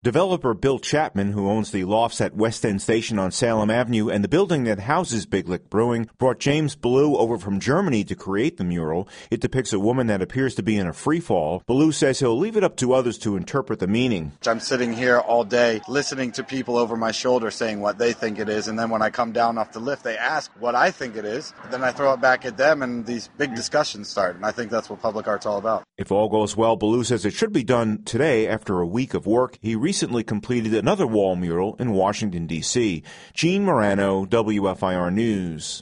Developer Bill Chapman, who owns the lofts at West End Station on Salem Avenue and the building that houses Big Lick Brewing, brought James Ballou over from Germany to create the mural. It depicts a woman that appears to be in a free fall. Ballou says he'll leave it up to others to interpret the meaning. I'm sitting here all day listening to people over my shoulder saying what they think it is, and then when I come down off the lift, they ask what I think it is. Then I throw it back at them, and these big discussions start, and I think that's what public art's all about. If all goes well, Ballou says it should be done today after a week of work. He recently completed another wall mural in Washington, D.C. Gene Morano, WFIR News.